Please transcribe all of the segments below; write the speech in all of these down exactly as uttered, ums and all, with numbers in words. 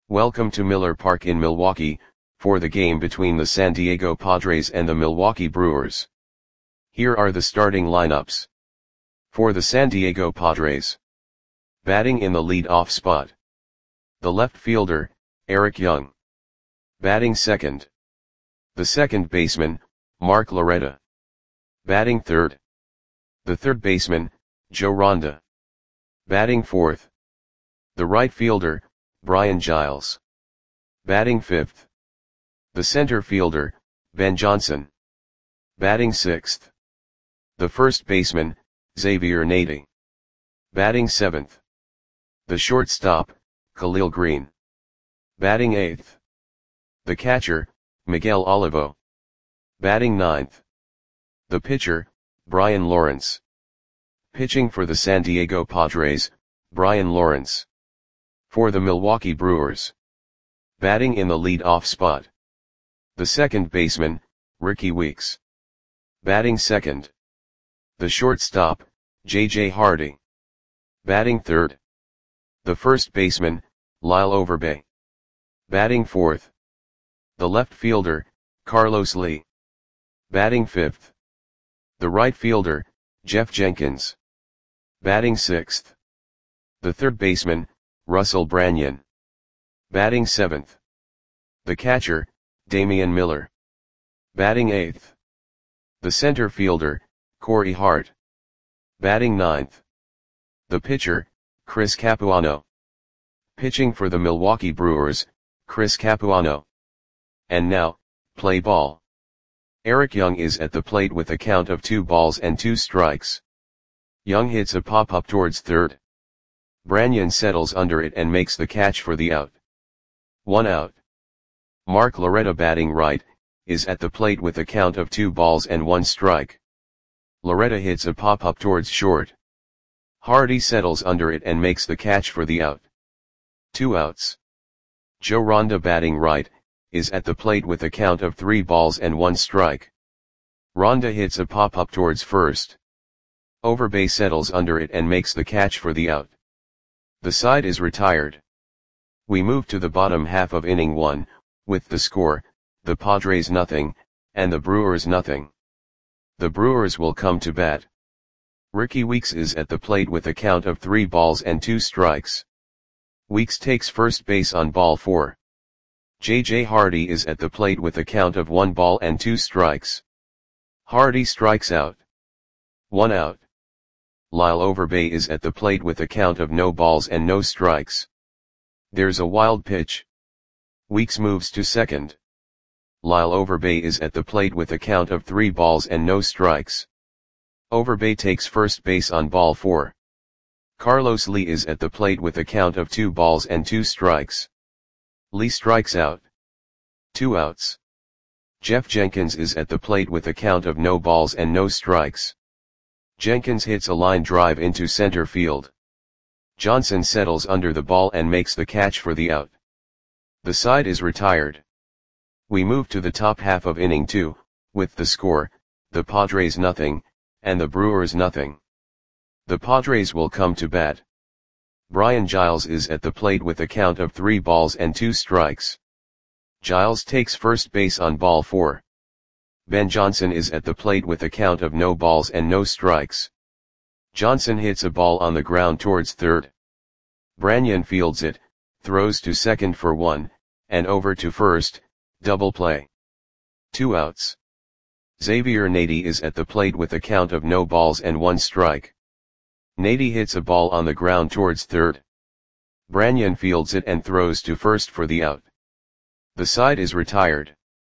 Welcome to Miller Park in Milwaukee, for the game between the San Diego Padres and the Milwaukee Brewers. Here are the starting lineups. For the San Diego Padres. Batting in the lead-off spot. The left fielder, Eric Young. Batting second. The second baseman, Mark Loretta. Batting third. The third baseman, Joe Ronda. Batting fourth. The right fielder, Brian Giles. Batting fifth. The center fielder, Ben Johnson. Batting sixth. The first baseman, Xavier Nady. Batting seventh. The shortstop, Khalil Green. Batting eighth. The catcher, Miguel Olivo. Batting ninth. The pitcher, Brian Lawrence. Pitching for the San Diego Padres, Brian Lawrence. For the Milwaukee Brewers. Batting in the lead-off spot. The second baseman, Rickie Weeks. Batting second. The shortstop, J J Hardy. Batting third. The first baseman, Lyle Overbay. Batting fourth. The left fielder, Carlos Lee. Batting fifth. The right fielder, Jeff Jenkins. Batting sixth. The third baseman, Russell Branyan. Batting seventh. The catcher, Damian Miller. Batting eighth. The center fielder, Corey Hart. Batting ninth. The pitcher, Chris Capuano. Pitching for the Milwaukee Brewers, Chris Capuano. And now, play ball. Eric Young is at the plate with a count of two balls and two strikes. Young hits a pop-up towards third. Branyan settles under it and makes the catch for the out. One out. Mark Loretta, batting right, is at the plate with a count of two balls and one strike. Loretta hits a pop-up towards short. Hardy settles under it and makes the catch for the out. Two outs. Joe Ronda, batting right, is at the plate with a count of three balls and one strike. Ronda hits a pop-up towards first. Overbay settles under it and makes the catch for the out. The side is retired. We move to the bottom half of inning one, with the score, the Padres nothing, and the Brewers nothing. The Brewers will come to bat. Rickie Weeks is at the plate with a count of three balls and two strikes. Weeks takes first base on ball four. J J Hardy is at the plate with a count of one ball and two strikes. Hardy strikes out. One out. Lyle Overbay is at the plate with a count of no balls and no strikes. There's a wild pitch. Weeks moves to second. Lyle Overbay is at the plate with a count of three balls and no strikes. Overbay takes first base on ball four. Carlos Lee is at the plate with a count of two balls and two strikes. Lee strikes out. Two outs. Jeff Jenkins is at the plate with a count of no balls and no strikes. Jenkins hits a line drive into center field. Johnson settles under the ball and makes the catch for the out. The side is retired. We move to the top half of inning two, with the score, the Padres nothing, and the Brewers nothing. The Padres will come to bat. Brian Giles is at the plate with a count of three balls and two strikes. Giles takes first base on ball four. Ben Johnson is at the plate with a count of no balls and no strikes. Johnson hits a ball on the ground towards third. Branyan fields it, throws to second for one, and over to first, double play. Two outs. Xavier Nady is at the plate with a count of no balls and one strike. Nady hits a ball on the ground towards third. Branyan fields it and throws to first for the out. The side is retired.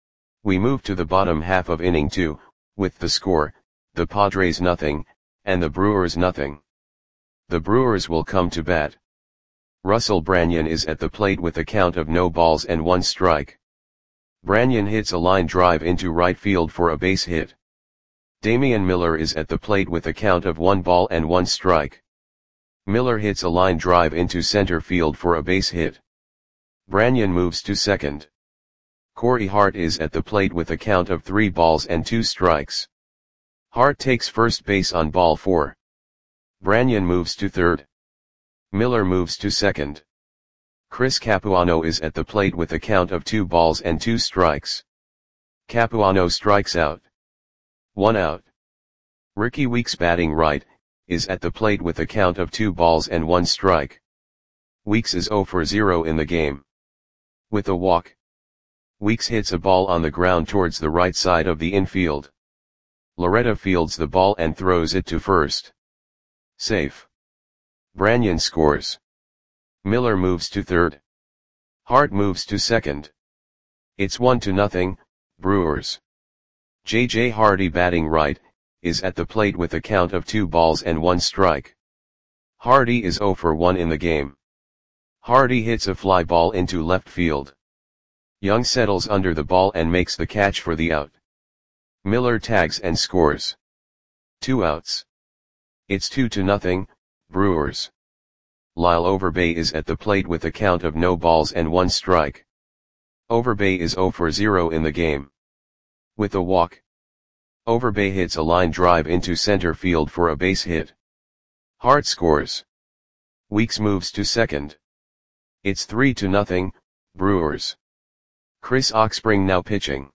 We move to the bottom half of inning two, with the score, the Padres nothing, and the Brewers nothing. The Brewers will come to bat. Russell Branyan is at the plate with a count of no balls and one strike. Branyan hits a line drive into right field for a base hit. Damian Miller is at the plate with a count of one ball and one strike. Miller hits a line drive into center field for a base hit. Branyan moves to second. Corey Hart is at the plate with a count of three balls and two strikes. Hart takes first base on ball four. Branyan moves to third. Miller moves to second. Chris Capuano is at the plate with a count of two balls and two strikes. Capuano strikes out. One out. Rickie Weeks batting right, is at the plate with a count of two balls and one strike. Weeks is zero for zero in the game. With a walk. Weeks hits a ball on the ground towards the right side of the infield. Loretta fields the ball and throws it to first. Safe. Branyan scores. Miller moves to third. Hart moves to second. It's one to nothing, Brewers. J J Hardy batting right, is at the plate with a count of two balls and one strike. Hardy is zero for one in the game. Hardy hits a fly ball into left field. Young settles under the ball and makes the catch for the out. Miller tags and scores. Two outs. It's two to nothing, Brewers. Lyle Overbay is at the plate with a count of no balls and one strike. Overbay is zero for zero in the game. With a walk. Overbay hits a line drive into center field for a base hit. Hart scores. Weeks moves to second. It's three to nothing, Brewers. Chris Oxspring now pitching.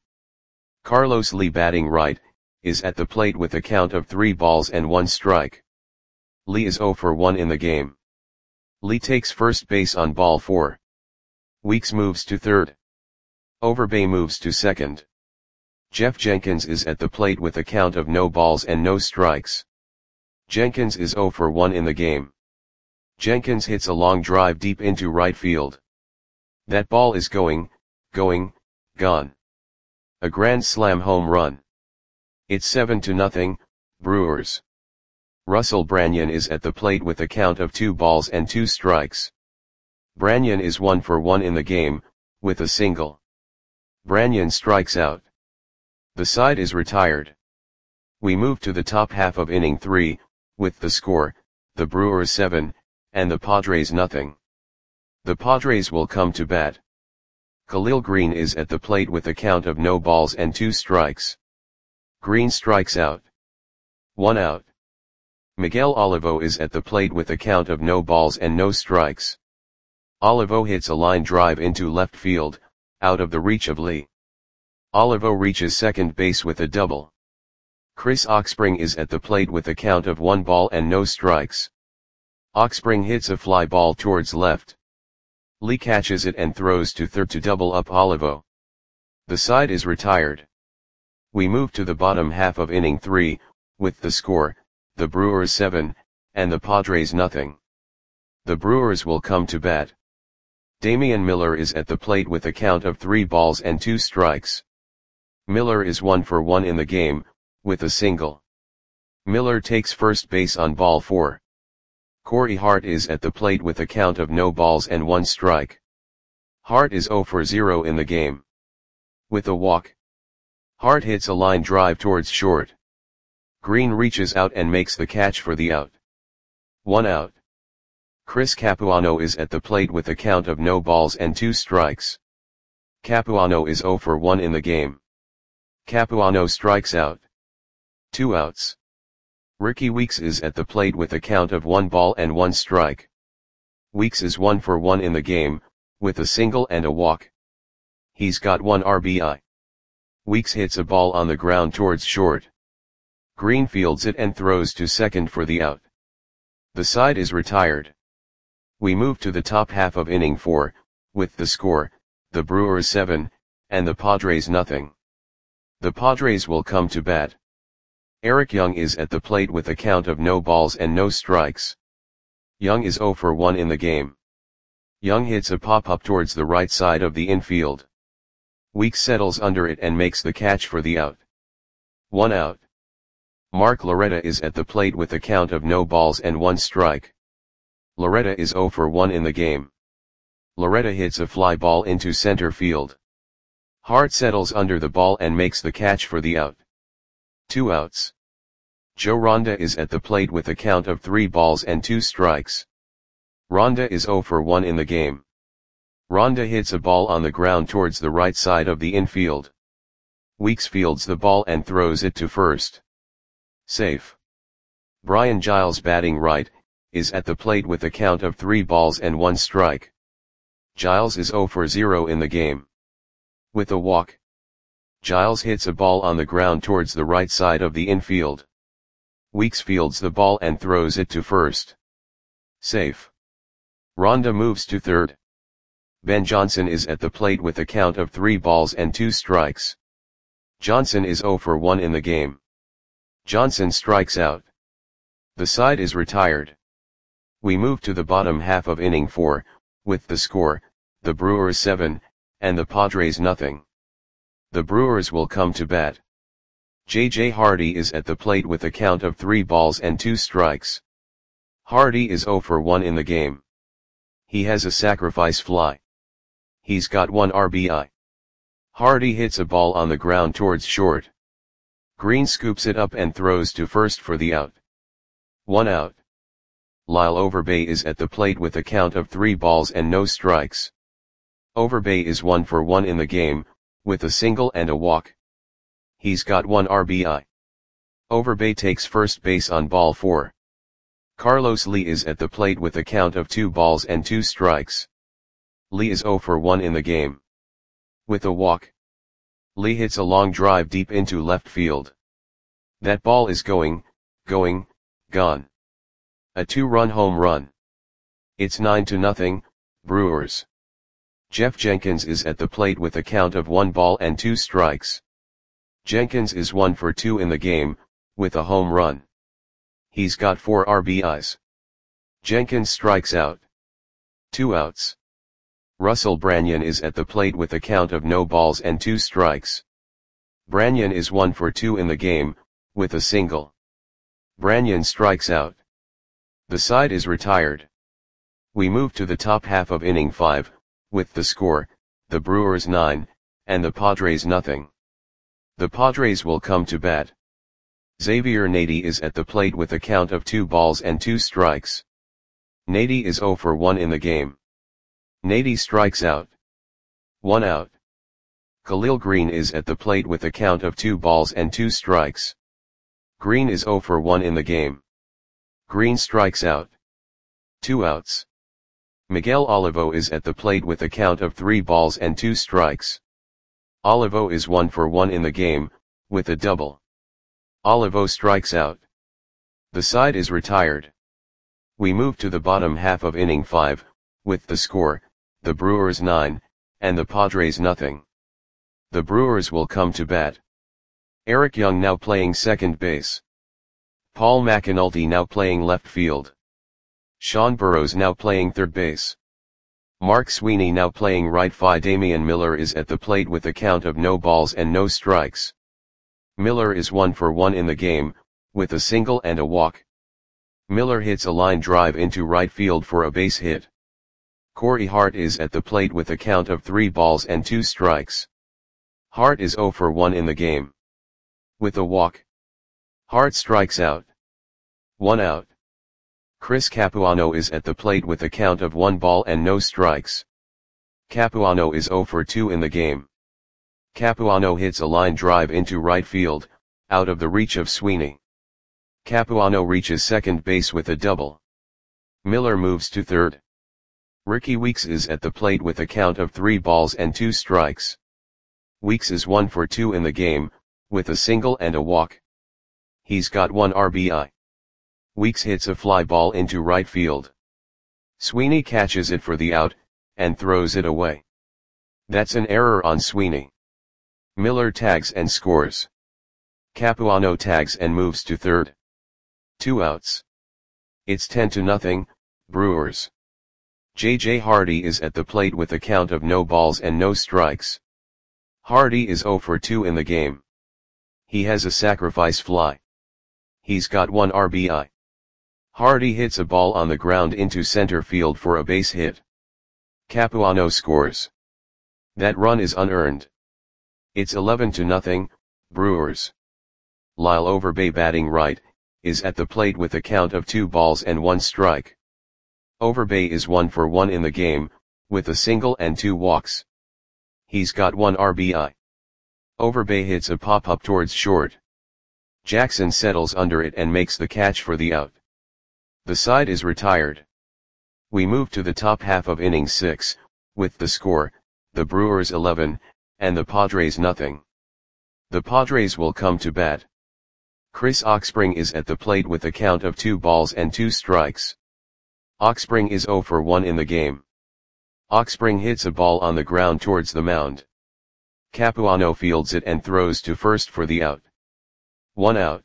Carlos Lee batting right, is at the plate with a count of three balls and one strike. Lee is zero for one in the game. Lee takes first base on ball four. Weeks moves to third. Overbay moves to second. Jeff Jenkins is at the plate with a count of no balls and no strikes. Jenkins is zero for one in the game. Jenkins hits a long drive deep into right field. That ball is going, going, gone. A grand slam home run. It's seven to nothing, Brewers. Russell Branyan is at the plate with a count of two balls and two strikes. Branyan is one for one in the game, with a single. Branyan strikes out. The side is retired. We move to the top half of inning three, with the score, the Brewers seven, and the Padres nothing. The Padres will come to bat. Khalil Green is at the plate with a count of no balls and two strikes. Green strikes out. One out. Miguel Olivo is at the plate with a count of no balls and no strikes. Olivo hits a line drive into left field, out of the reach of Lee. Olivo reaches second base with a double. Chris Oxspring is at the plate with a count of one ball and no strikes. Oxspring hits a fly ball towards left. Lee catches it and throws to third to double up Olivo. The side is retired. We move to the bottom half of inning three, with the score, the Brewers seven, and the Padres nothing. The Brewers will come to bat. Damian Miller is at the plate with a count of three balls and two strikes. Miller is one for one in the game, with a single. Miller takes first base on ball four. Corey Hart is at the plate with a count of no balls and one strike. Hart is zero for zero in the game. With a walk. Hart hits a line drive towards short. Green reaches out and makes the catch for the out. One out. Chris Capuano is at the plate with a count of no balls and two strikes. Capuano is zero for one in the game. Capuano strikes out. Two outs. Rickie Weeks is at the plate with a count of one ball and one strike. Weeks is one for one in the game, with a single and a walk. He's got one R B I. Weeks hits a ball on the ground towards short. Green fields it and throws to second for the out. The side is retired. We move to the top half of inning four, with the score, the Brewers seven, and the Padres nothing. The Padres will come to bat. Eric Young is at the plate with a count of no balls and no strikes. Young is zero for one in the game. Young hits a pop-up towards the right side of the infield. Weeks settles under it and makes the catch for the out. One out. Mark Loretta is at the plate with a count of no balls and one strike. Loretta is zero for one in the game. Loretta hits a fly ball into center field. Hart settles under the ball and makes the catch for the out. Two outs. Joe Ronda is at the plate with a count of three balls and two strikes. Ronda is zero for one in the game. Ronda hits a ball on the ground towards the right side of the infield. Weeks fields the ball and throws it to first. Safe. Brian Giles batting right, is at the plate with a count of three balls and one strike. Giles is zero for zero in the game. With a walk, Giles hits a ball on the ground towards the right side of the infield. Weeks fields the ball and throws it to first. Safe. Rhonda moves to third. Ben Johnson is at the plate with a count of three balls and two strikes. Johnson is zero for one in the game. Johnson strikes out. The side is retired. We move to the bottom half of inning four, with the score, the Brewers seven, and the Padres nothing. The Brewers will come to bat. J J Hardy is at the plate with a count of three balls and two strikes. Hardy is zero for one in the game. He has a sacrifice fly. He's got one R B I. Hardy hits a ball on the ground towards short. Green scoops it up and throws to first for the out. One out. Lyle Overbay is at the plate with a count of three balls and no strikes. Overbay is one for one in the game, with a single and a walk. He's got one R B I. Overbay takes first base on ball four. Carlos Lee is at the plate with a count of two balls and two strikes. Lee is zero for one in the game. With a walk, Lee hits a long drive deep into left field. That ball is going, going, gone. A two-run home run. It's nine to nothing, Brewers. Jeff Jenkins is at the plate with a count of one ball and two strikes. Jenkins is one for two in the game, with a home run. He's got four R B Is. Jenkins strikes out. Two outs. Russell Branyan is at the plate with a count of no balls and two strikes. Branyan is one for two in the game, with a single. Branyan strikes out. The side is retired. We move to the top half of inning five, with the score, the Brewers nine, and the Padres nothing. The Padres will come to bat. Xavier Nady is at the plate with a count of two balls and two strikes. Nady is zero for one in the game. Nady strikes out. One out. Khalil Green is at the plate with a count of two balls and two strikes. Green is zero for one in the game. Green strikes out. Two outs. Miguel Olivo is at the plate with a count of three balls and two strikes. Olivo is one for one in the game, with a double. Olivo strikes out. The side is retired. We move to the bottom half of inning five, with the score, the Brewers nine, and the Padres nothing. The Brewers will come to bat. Eric Young now playing second base. Paul McAnulty now playing left field. Sean Burrows now playing third base. Mark Sweeney now playing right field. Damian Miller is at the plate with a count of no balls and no strikes. Miller is one for one in the game, with a single and a walk. Miller hits a line drive into right field for a base hit. Corey Hart is at the plate with a count of three balls and two strikes. Hart is zero for one in the game. With a walk, Hart strikes out. One out. Chris Capuano is at the plate with a count of one ball and no strikes. Capuano is zero for two in the game. Capuano hits a line drive into right field, out of the reach of Sweeney. Capuano reaches second base with a double. Miller moves to third. Ricky Weeks is at the plate with a count of three balls and two strikes. Weeks is one for two in the game, with a single and a walk. He's got one R B I. Weeks hits a fly ball into right field. Sweeney catches it for the out, and throws it away. That's an error on Sweeney. Miller tags and scores. Capuano tags and moves to third. Two outs. It's ten to nothing, Brewers. J J Hardy is at the plate with a count of no balls and no strikes. Hardy is zero for two in the game. He has a sacrifice fly. He's got one R B I. Hardy hits a ball on the ground into center field for a base hit. Capuano scores. That run is unearned. It's eleven to nothing, Brewers. Lyle Overbay batting right, is at the plate with a count of two balls and one strike. Overbay is one for one in the game, with a single and two walks. He's got one R B I. Overbay hits a pop-up towards short. Jackson settles under it and makes the catch for the out. The side is retired. We move to the top half of inning six, with the score, the Brewers eleven, and the Padres nothing. The Padres will come to bat. Chris Oxspring is at the plate with a count of two balls and two strikes. Oxspring is zero for one in the game. Oxspring hits a ball on the ground towards the mound. Capuano fields it and throws to first for the out. One out.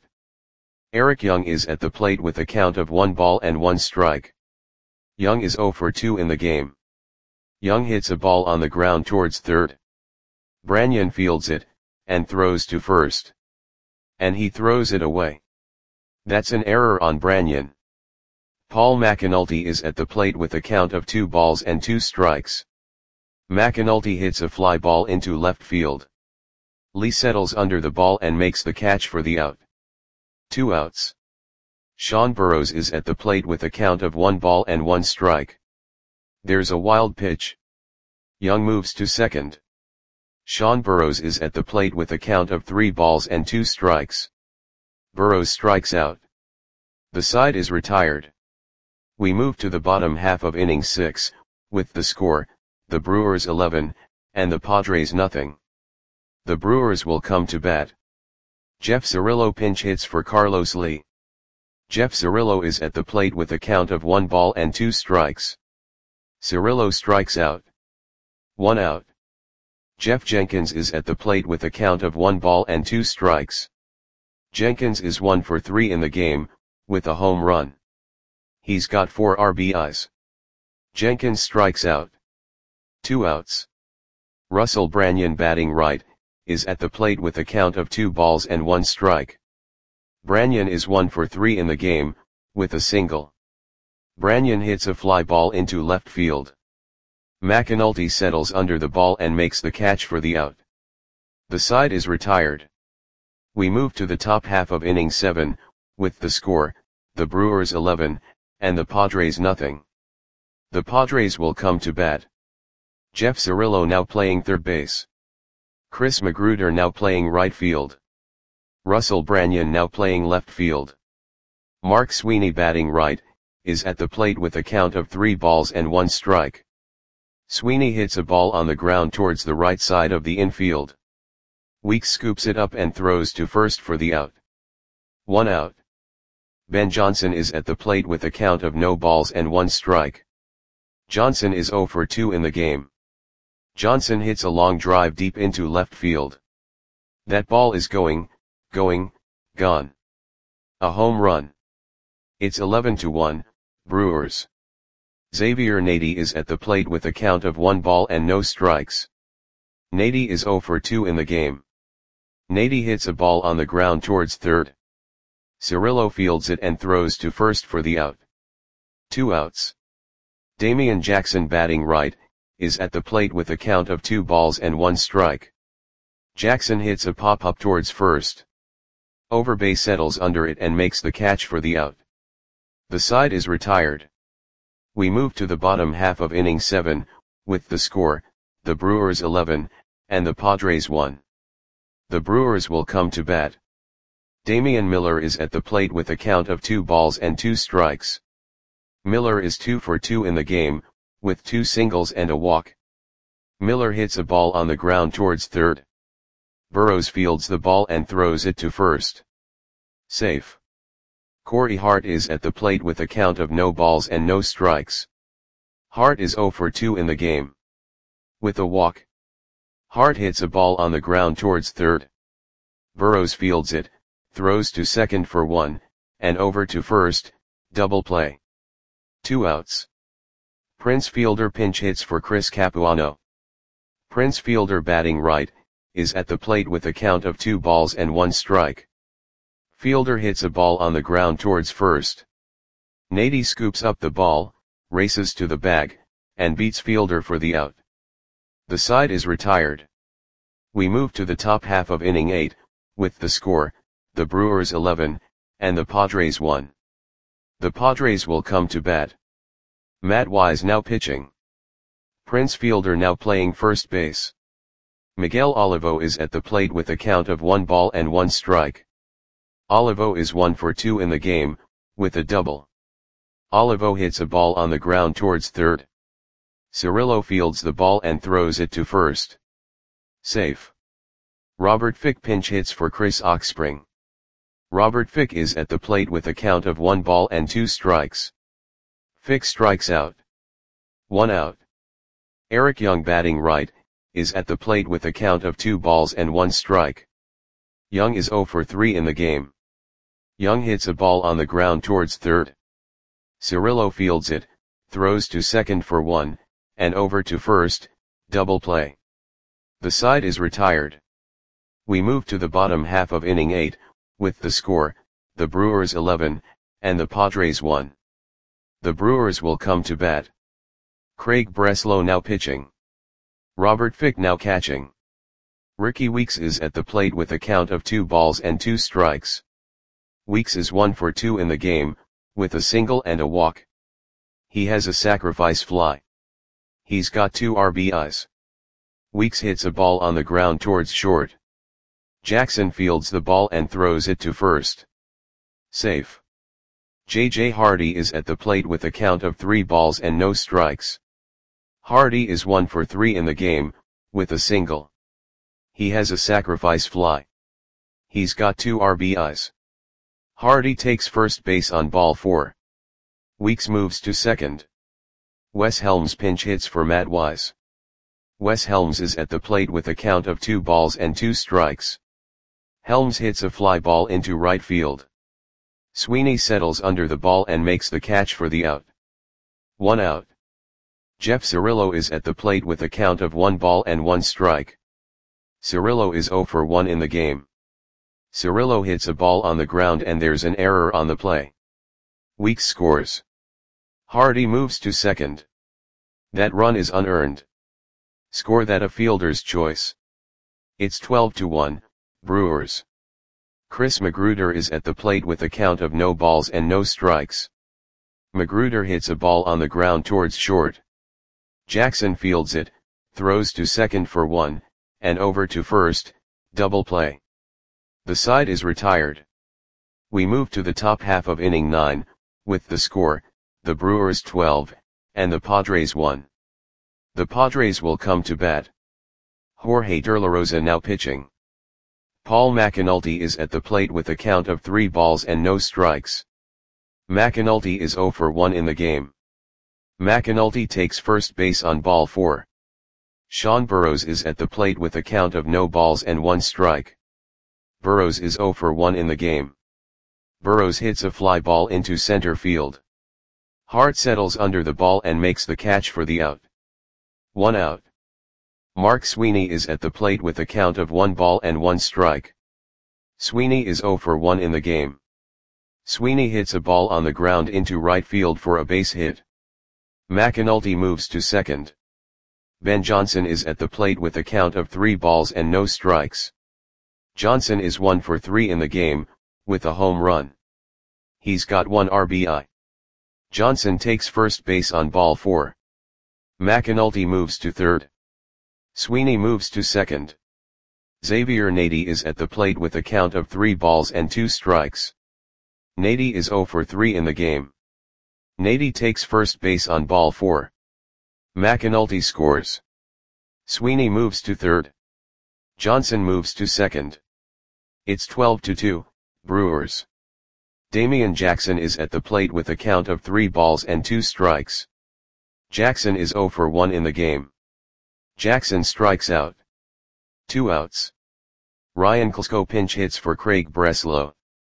Eric Young is at the plate with a count of one ball and one strike. Young is zero for two in the game. Young hits a ball on the ground towards third. Branyan fields it, and throws to first. And he throws it away. That's an error on Branyan. Paul McAnulty is at the plate with a count of two balls and two strikes. McAnulty hits a fly ball into left field. Lee settles under the ball and makes the catch for the out. Two outs. Sean Burrows is at the plate with a count of one ball and one strike. There's a wild pitch. Young moves to second. Sean Burrows is at the plate with a count of three balls and two strikes. Burrows strikes out. The side is retired. We move to the bottom half of inning six, with the score, the Brewers eleven, and the Padres nothing. The Brewers will come to bat. Jeff Cirillo pinch hits for Carlos Lee. Jeff Cirillo is at the plate with a count of one ball and two strikes. Cirillo strikes out. One out. Jeff Jenkins is at the plate with a count of one ball and two strikes. Jenkins is one for three in the game, with a home run. He's got four R B Is. Jenkins strikes out. Two outs. Russell Branyan batting right, is at the plate with a count of two balls and one strike. Branyan is one for three in the game, with a single. Branyan hits a fly ball into left field. McAnulty settles under the ball and makes the catch for the out. The side is retired. We move to the top half of inning seven, with the score, the Brewers eleven, and the Padres nothing. The Padres will come to bat. Jeff Cirillo now playing third base. Chris Magruder now playing right field. Russell Branyan now playing left field. Mark Sweeney batting right, is at the plate with a count of three balls and one strike. Sweeney hits a ball on the ground towards the right side of the infield. Weeks scoops it up and throws to first for the out. One out. Ben Johnson is at the plate with a count of no balls and one strike. Johnson is zero for two in the game. Johnson hits a long drive deep into left field. That ball is going, going, gone. A home run. It's eleven to one, Brewers. Xavier Nady is at the plate with a count of one ball and no strikes. Nady is zero for two in the game. Nady hits a ball on the ground towards third. Cirillo fields it and throws to first for the out. Two outs. Damian Jackson batting right, is at the plate with a count of two balls and one strike. Jackson hits a pop-up towards first. Overbay settles under it and makes the catch for the out. The side is retired. We move to the bottom half of inning seven, with the score, the Brewers eleven, and the Padres one. The Brewers will come to bat. Damian Miller is at the plate with a count of two balls and two strikes. Miller is two for two in the game, with two singles and a walk. Miller hits a ball on the ground towards third. Burrows fields the ball and throws it to first. Safe. Corey Hart is at the plate with a count of no balls and no strikes. Hart is zero for two in the game. With a walk. Hart hits a ball on the ground towards third. Burrows fields it, throws to second for one, and over to first, double play. Two outs. Prince Fielder pinch hits for Chris Capuano. Prince Fielder batting right, is at the plate with a count of two balls and one strike. Fielder hits a ball on the ground towards first. Nady scoops up the ball, races to the bag, and beats Fielder for the out. The side is retired. We move to the top half of inning eight, with the score, the Brewers eleven, and the Padres one. The Padres will come to bat. Matt Wise now pitching. Prince Fielder now playing first base. Miguel Olivo is at the plate with a count of one ball and one strike. Olivo is one for two in the game, with a double. Olivo hits a ball on the ground towards third. Cirillo fields the ball and throws it to first. Safe. Robert Fick pinch hits for Chris Oxspring. Robert Fick is at the plate with a count of one ball and two strikes. Fick strikes out. One out. Eric Young batting right, is at the plate with a count of two balls and one strike. Young is zero for three in the game. Young hits a ball on the ground towards third. Cirillo fields it, throws to second for one, and over to first, double play. The side is retired. We move to the bottom half of inning eight, with the score, the Brewers eleven, and the Padres one. The Brewers will come to bat. Craig Breslow now pitching. Robert Fick now catching. Ricky Weeks is at the plate with a count of two balls and two strikes. Weeks is one for two in the game, with a single and a walk. He has a sacrifice fly. He's got two R B Is. Weeks hits a ball on the ground towards short. Jackson fields the ball and throws it to first. Safe. J J Hardy is at the plate with a count of three balls and no strikes. Hardy is one for three in the game, with a single. He has a sacrifice fly. He's got two R B Is. Hardy takes first base on ball four. Weeks moves to second. Wes Helms pinch hits for Matt Wise. Wes Helms is at the plate with a count of two balls and two strikes. Helms hits a fly ball into right field. Sweeney settles under the ball and makes the catch for the out. One out. Jeff Cirillo is at the plate with a count of one ball and one strike. Cirillo is zero for one in the game. Cirillo hits a ball on the ground and there's an error on the play. Weeks scores. Hardy moves to second. That run is unearned. Score that a fielder's choice. It's twelve to one, Brewers. Chris Magruder is at the plate with a count of no balls and no strikes. Magruder hits a ball on the ground towards short. Jackson fields it, throws to second for one, and over to first, double play. The side is retired. We move to the top half of inning nine, with the score, the Brewers twelve, and the Padres one. The Padres will come to bat. Jorge De La Rosa now pitching. Paul McAnulty is at the plate with a count of three balls and no strikes. McAnulty is zero for one in the game. McAnulty takes first base on ball four. Sean Burrows is at the plate with a count of no balls and one strike. Burrows is zero for one in the game. Burrows hits a fly ball into center field. Hart settles under the ball and makes the catch for the out. One out. Mark Sweeney is at the plate with a count of one ball and one strike. Sweeney is zero for one in the game. Sweeney hits a ball on the ground into right field for a base hit. McAnulty moves to second. Ben Johnson is at the plate with a count of three balls and no strikes. Johnson is one for three in the game, with a home run. He's got one R B I. Johnson takes first base on ball four. McAnulty moves to third. Sweeney moves to second. Xavier Nady is at the plate with a count of three balls and two strikes. Nady is zero for three in the game. Nady takes first base on ball four. McAnulty scores. Sweeney moves to third. Johnson moves to second. It's twelve to two, Brewers. Damian Jackson is at the plate with a count of three balls and two strikes. Jackson is zero for one in the game. Jackson strikes out. Two outs. Ryan Klesko pinch hits for Craig Breslow.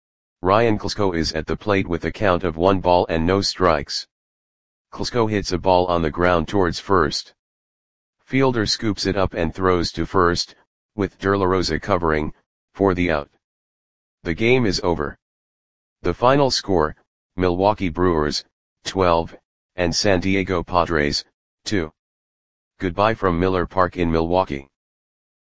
Ryan Klesko is at the plate with a count of one ball and no strikes. Klesko hits a ball on the ground towards first. Fielder scoops it up and throws to first, with De La Rosa covering, for the out. The game is over. The final score, Milwaukee Brewers, twelve, and San Diego Padres, two. Goodbye from Miller Park in Milwaukee.